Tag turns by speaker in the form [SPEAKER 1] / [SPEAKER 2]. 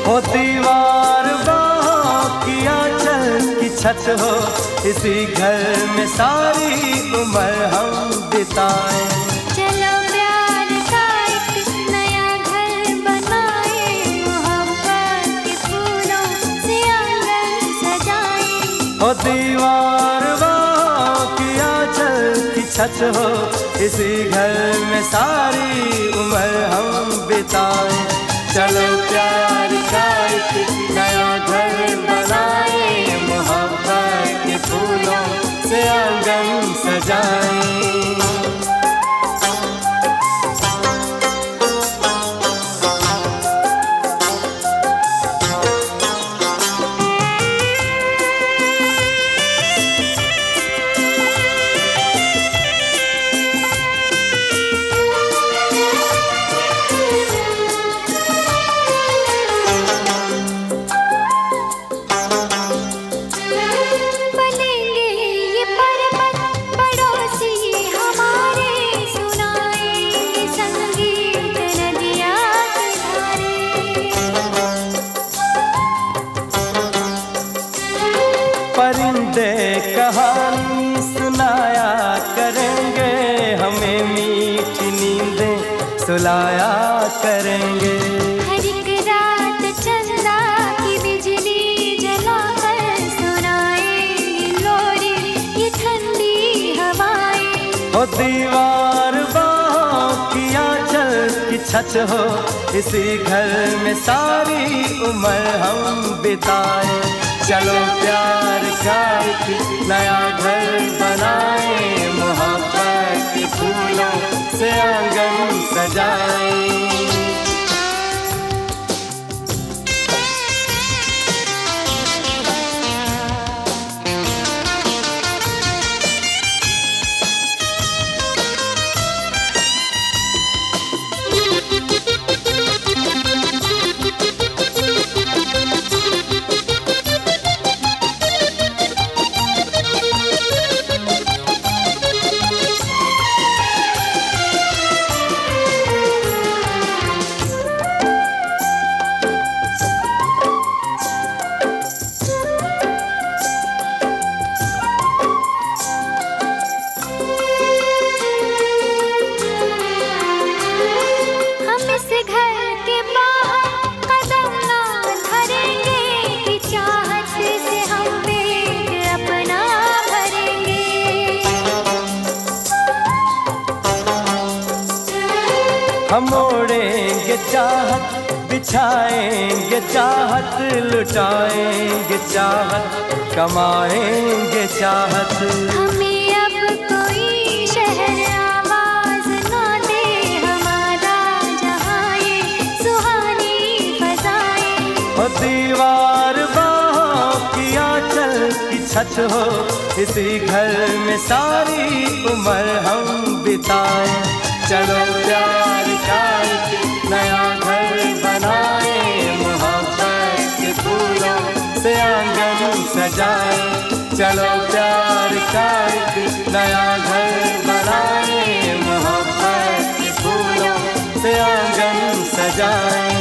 [SPEAKER 1] हो दीवार बाहों की आंचल की छत हो, इसी घर में सारी उम्र हम बिताएं।
[SPEAKER 2] चलो प्यार का एक नया घर बनाए, मोहब्बत के फूलों से आंगन सजाए।
[SPEAKER 1] हो दीवार बाहों की आंचल की छत हो, इसी घर में सारी उम्र हम बिताएं। चलो प्यार का एक नया घर बनाए, मोहब्बत के फूलों से आंगन सजाएं। परिंदे कहानी सुनाया करेंगे, हमें मीठी नींदें सुलाया करेंगे।
[SPEAKER 2] हर एक रात चंदा की बिजली जलाकर सुनाएंगे लोरी ये ठंडी हवाएं।
[SPEAKER 1] हो दीवार बाहों की आंचल की छत हो, इसी घर में सारी उम्र हम बिताएं। चलो प्यार का एक नया घर बनाए, मोहब्बत के फूलों से आंगन सजाएं। हम ओढ़ेंगे चाहत, बिछाएंगे चाहत, लुटाएंगे चाहत, कमाएंगे चाहत।
[SPEAKER 2] हमें अब कोई शहर आवाज ना दे, हमारा जहां ये सुहानी फजाएं।
[SPEAKER 1] हो दीवार बाहों की आंचल की छत हो, इसी घर में सारी उम्र हम बिताएं। चलो प्यार का एक नया घर बनाए, मोहब्बत के फूलों से आंगन सजाए। चलो प्यार का एक नया घर बनाए, मोहब्बत के फूलों से आंगन सजाए।